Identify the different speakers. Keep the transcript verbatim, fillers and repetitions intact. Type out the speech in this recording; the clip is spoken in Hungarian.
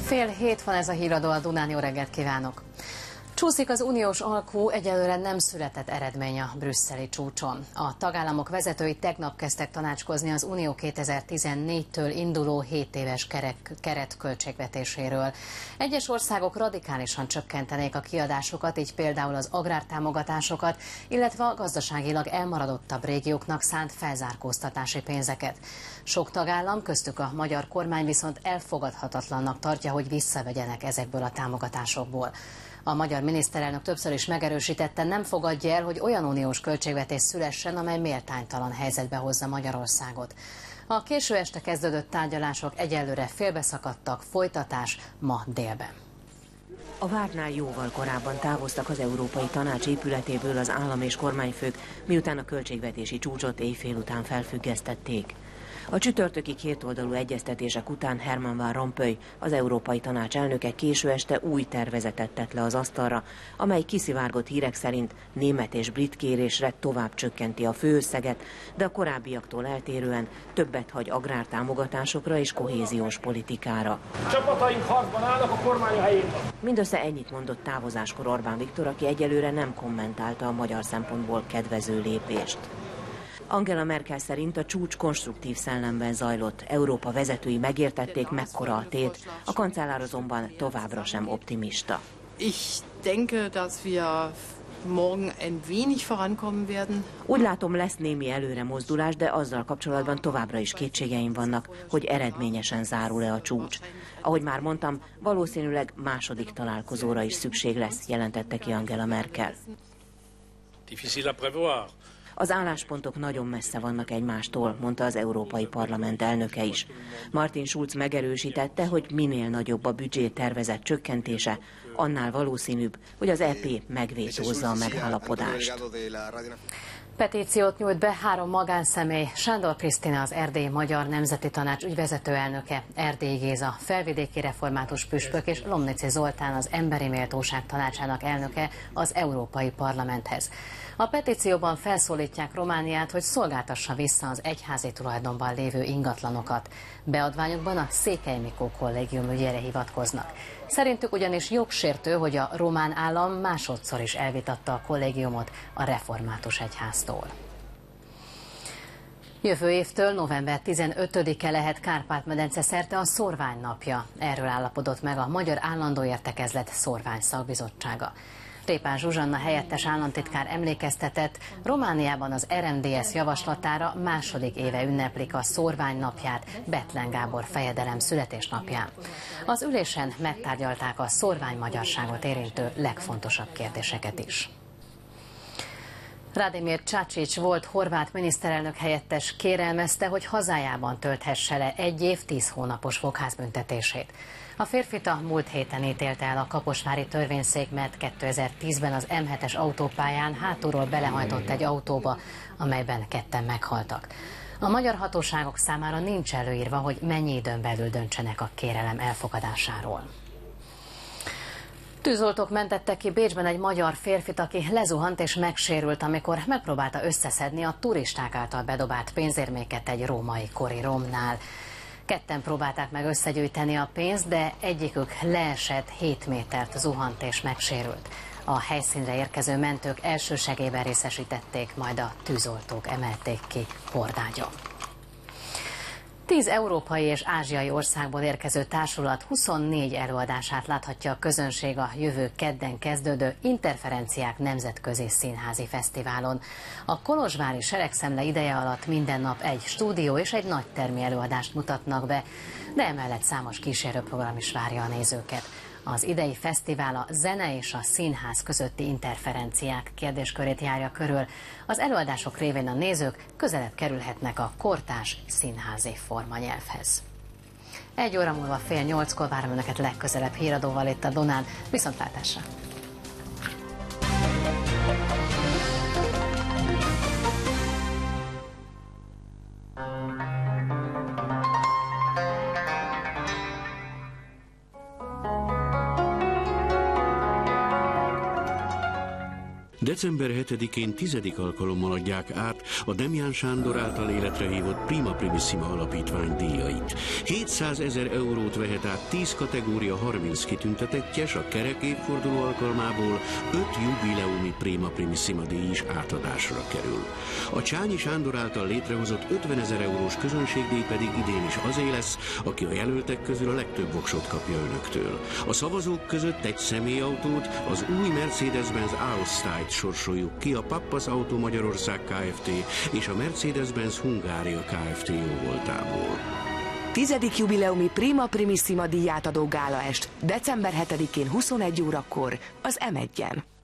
Speaker 1: Fél hét van ez a híradó, a Dunán, jó reggelt kívánok! Csúszik az uniós alkú, egyelőre nem született eredmény a brüsszeli csúcson. A tagállamok vezetői tegnap kezdtek tanácskozni az Unió kétezer-tizennégytől induló hét éves keret költségvetéséről. Egyes országok radikálisan csökkentenék a kiadásokat, így például az agrártámogatásokat, illetve a gazdaságilag elmaradottabb régióknak szánt felzárkóztatási pénzeket. Sok tagállam, köztük a magyar kormány viszont elfogadhatatlannak tartja, hogy visszavegyenek ezekből a támogatásokból. A magyar miniszterelnök többször is megerősítette, nem fogadja el, hogy olyan uniós költségvetés szülessen, amely méltánytalan helyzetbe hozza Magyarországot. A késő este kezdődött tárgyalások egyelőre félbeszakadtak, folytatás ma délben.
Speaker 2: A vártnál jóval korábban távoztak az Európai Tanács épületéből az állam és kormányfők, miután a költségvetési csúcsot éjfél után felfüggesztették. A csütörtöki kétoldalú egyeztetések után Herman Van Rompuy, az Európai Tanács elnöke késő este új tervezetet tett le az asztalra, amely kiszivárgott hírek szerint német és brit kérésre tovább csökkenti a főösszeget, de a korábbiaktól eltérően többet hagy agrártámogatásokra és kohéziós politikára.
Speaker 3: Csapataink harcban állnak, a kormány a helyén van.
Speaker 2: Mindössze ennyit mondott távozáskor Orbán Viktor, aki egyelőre nem kommentálta a magyar szempontból kedvező lépést. Angela Merkel szerint a csúcs konstruktív szellemben zajlott. Európa vezetői megértették, mekkora a tét, a kancellár azonban továbbra sem optimista.
Speaker 4: Ich denke, dass wir morgen ein wenig vorankommen werden.
Speaker 2: Úgy látom, lesz némi előre mozdulás, de azzal kapcsolatban továbbra is kétségeim vannak, hogy eredményesen zárul-e a csúcs. Ahogy már mondtam, valószínűleg második találkozóra is szükség lesz, jelentette ki Angela Merkel.
Speaker 3: Difficile à prévoir.
Speaker 2: Az álláspontok nagyon messze vannak egymástól, mondta az Európai Parlament elnöke is. Martin Schulz megerősítette, hogy minél nagyobb a büdzsé tervezett csökkentése, annál valószínűbb, hogy az é pé megvétózza a megállapodást.
Speaker 1: Petíciót nyújt be három magánszemély: Sándor Krisztina, az Erdélyi Magyar Nemzeti Tanács ügyvezető elnöke, Erdélyi Géza, felvidéki református püspök, és Lomnici Zoltán, az Emberi Méltóság Tanácsának elnöke az Európai Parlamenthez. A petícióban felszólítják Romániát, hogy szolgáltassa vissza az egyházi tulajdonban lévő ingatlanokat. Beadványokban a Székely Mikó kollégium ügyére hivatkoznak. Szerintük ugyanis jogsértő, hogy a román állam másodszor is elvitatta a kollégiumot a református egyháztól. Jövő évtől november tizenötödike lehet Kárpát-medence szerte a szorvány napja. Erről állapodott meg a Magyar Állandó Értekezlet szorvány szakbizottsága. Répán Zsuzsanna helyettes államtitkár emlékeztetett, Romániában az er em dé es javaslatára második éve ünneplik a szorvány napját, Bethlen Gábor fejedelem születésnapján. Az ülésen megtárgyalták a szorvány magyarságot érintő legfontosabb kérdéseket is. Radimir Čačić volt horvát miniszterelnök helyettes kérelmezte, hogy hazájában tölthesse le egy év tíz hónapos fogházbüntetését. A férfit a múlt héten ítélte el a kaposvári törvényszék, mert kétezer-tízben az em hetes autópályán hátulról belehajtott egy autóba, amelyben ketten meghaltak. A magyar hatóságok számára nincs előírva, hogy mennyi időn belül döntsenek a kérelem elfogadásáról. Tűzoltók mentettek ki Bécsben egy magyar férfit, aki lezuhant és megsérült, amikor megpróbálta összeszedni a turisták által bedobált pénzérméket egy római kori romnál. Ketten próbálták meg összegyűjteni a pénzt, de egyikük leesett, hét métert zuhant és megsérült. A helyszínre érkező mentők elsősegélyben részesítették, majd a tűzoltók emelték ki hordágyon. Tíz európai és ázsiai országból érkező társulat huszonnégy előadását láthatja a közönség a jövő kedden kezdődő Interferenciák Nemzetközi Színházi Fesztiválon. A kolozsvári Seregszemle ideje alatt minden nap egy stúdió és egy nagytermi előadást mutatnak be, de emellett számos kísérőprogram is várja a nézőket. Az idei fesztivál a zene és a színház közötti interferenciák kérdéskörét járja körül. Az előadások révén a nézők közelebb kerülhetnek a kortárs színházi formanyelvhez. Egy óra múlva fél nyolckor várom önöket legközelebb híradóval itt a Dunán. Viszontlátásra!
Speaker 5: december hetedikén tizedik alkalommal adják át a Demján Sándor által életre hívott Prima Primissima alapítvány díjait. hétszázezer eurót vehet át tíz kategória harminc kitüntetettje, s a kerek évforduló alkalmából öt jubileumi Prima Primissima díj is átadásra kerül. A Csányi Sándor által létrehozott ötvenezer eurós közönségdíj pedig idén is azé lesz, aki a jelöltek közül a legtöbb voksot kapja önöktől. A szavazók között egy személyautót, az új Mercedes-Benz A-osztályt sorsoljuk ki a Pappas Autó Magyarország Kft. És a Mercedes-Benz Hungária Kft. Jóvoltából.
Speaker 6: Tizedik jubileumi Prima Primissima díjátadó gálaest december hetedikén huszonegy órakor az em egyen.